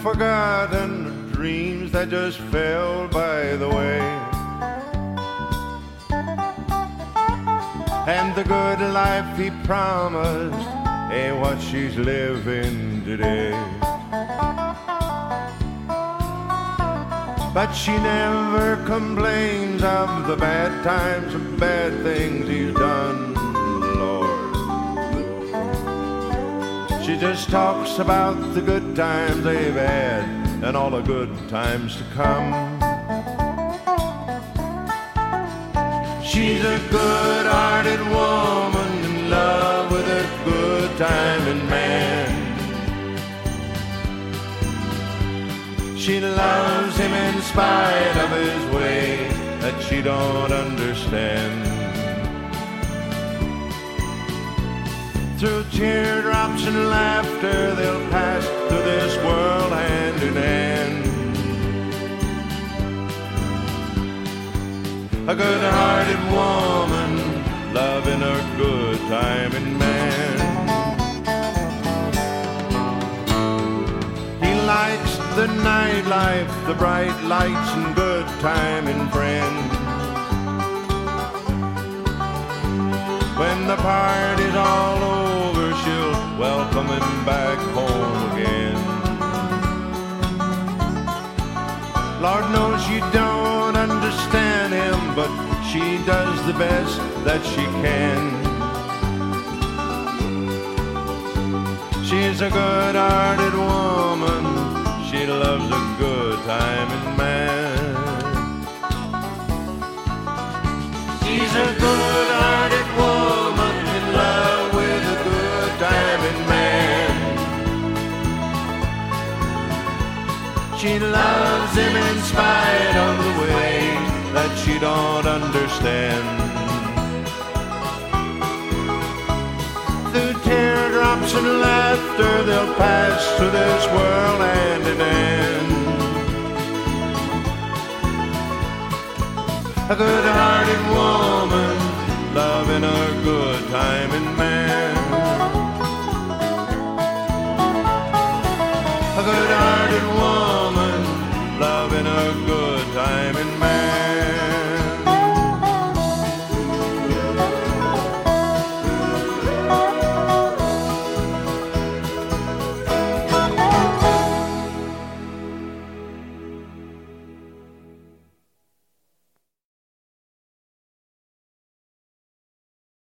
forgotten dreams that just fell by the way. And the good life he promised ain't what she's living today. But she never complains of the bad times and bad things he's done, Lord. She just talks about the good times they've had and all the good times to come. She's a good-hearted woman in love with a good-timing man. She loves him in spite of his way that she don't understand. Through teardrops and laughter they'll pass through this world hand in hand. A good-hearted woman loving a good-timing man. He likes the nightlife, the bright lights and good-timing friends. When the party's all over, she'll welcome him back home again. Lord knows you don't understand him, but she does the best that she can. She's a good-hearted woman, she loves a good-timing man. She's a good-hearted woman in love with a good-timing man. She loves him in spite of the way that she don't understand. Through teardrops and laughter they'll pass through this world hand in hand. A good-hearted woman loving a good-timing man.